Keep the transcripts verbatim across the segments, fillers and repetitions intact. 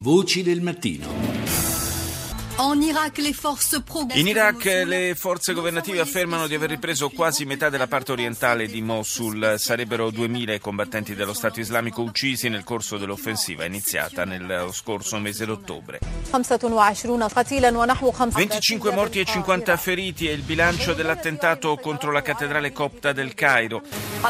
Voci del mattino. In Iraq le forze governative affermano di aver ripreso quasi metà della parte orientale di Mosul. Sarebbero duemila i combattenti dello Stato islamico uccisi nel corso dell'offensiva iniziata nello scorso mese d'ottobre. venticinque morti e cinquanta feriti è il bilancio dell'attentato contro la cattedrale copta del Cairo.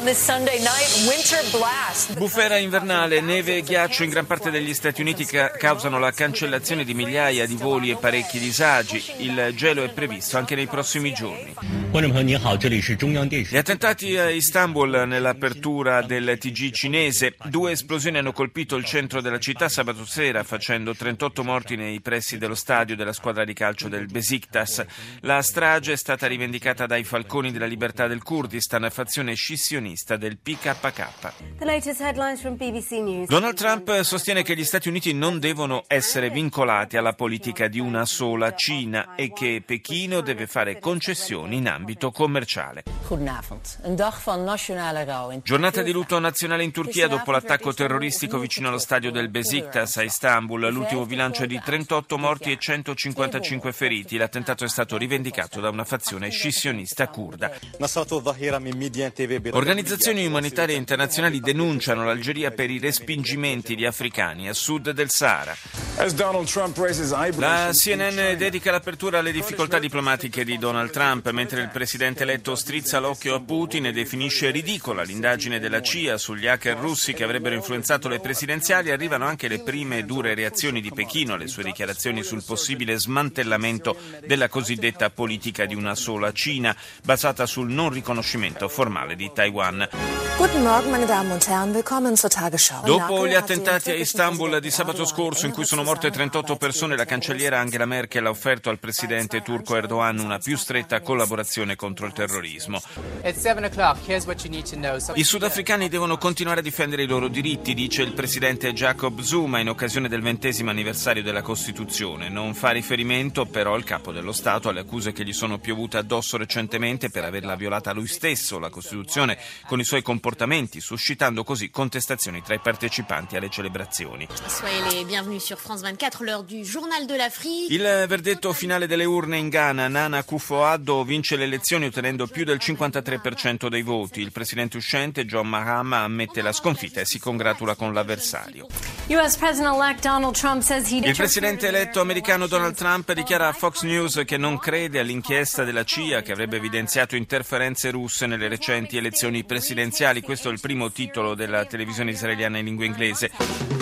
Bufera invernale, neve e ghiaccio in gran parte degli Stati Uniti ca- causano la cancellazione di migliaia di voli e parecchi disagi. Il gelo è previsto anche nei prossimi giorni. Gli attentati a Istanbul nell'apertura del T G cinese. Due esplosioni hanno colpito il centro della città sabato sera, facendo trentotto morti nei pressi dello stadio della squadra di calcio del Besiktas. La strage è stata rivendicata dai Falconi della Libertà del Kurdistan, fazione scissionista del P K K. Donald Trump sostiene che gli Stati Uniti non devono essere vincolati alla politica di una sola Cina e che Pechino deve fare concessioni in ambito commerciale. Giornata di lutto nazionale in Turchia dopo l'attacco terroristico vicino allo stadio del Besiktas a Istanbul. L'ultimo bilancio è di trentotto morti e centocinquantacinque feriti. L'attentato è stato rivendicato da una fazione scissionista curda. Organizzazioni umanitarie internazionali denunciano l'Algeria per i respingimenti di africani a sud del Sahara. La C N N dedica l'apertura alle difficoltà diplomatiche di Donald Trump, mentre il presidente eletto strizza l'occhio a Putin e definisce ridicola l'indagine della C I A sugli hacker russi che avrebbero influenzato le presidenziali. Arrivano anche le prime dure reazioni di Pechino alle sue dichiarazioni sul possibile smantellamento della cosiddetta politica di una sola Cina, basata sul non riconoscimento formale di Taiwan. Guten Morgen, meine Damen und Herren, willkommen zur Tagesschau. Dopo gli attentati a Istanbul di sabato scorso, in cui sono morte trentotto persone, la cancelliera Angela Merkel ha offerto al presidente turco Erdogan una più stretta collaborazione contro il terrorismo. I sudafricani devono continuare a difendere i loro diritti, dice il presidente Jacob Zuma in occasione del ventesimo anniversario della Costituzione. Non fa riferimento però il capo dello Stato alle accuse che gli sono piovute addosso recentemente per averla violata lui stesso, la Costituzione, con i suoi comportamenti, suscitando così contestazioni tra i partecipanti alle celebrazioni. Il verdetto finale delle urne in Ghana. Nana Akufo-Addo vince le elezioni ottenendo più del cinquantatré per cento dei voti. Il presidente uscente John Mahama ammette la sconfitta e si congratula con l'avversario. Il presidente eletto americano Donald Trump dichiara a Fox News che non crede all'inchiesta della C I A che avrebbe evidenziato interferenze russe nelle recenti elezioni presidenziali. Questo è il primo titolo della televisione israeliana in lingua inglese.